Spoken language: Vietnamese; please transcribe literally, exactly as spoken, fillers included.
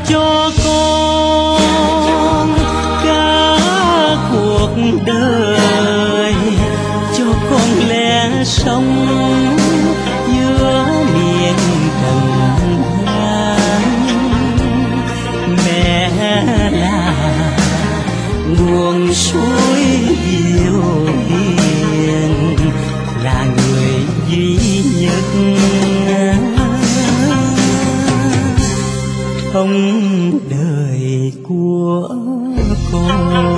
cho con cả cuộc đời, cho con lẽ sống giữa miền trần gian. Mẹ là nguồn suối yêu hiền, là người duy nhất trong đời của con.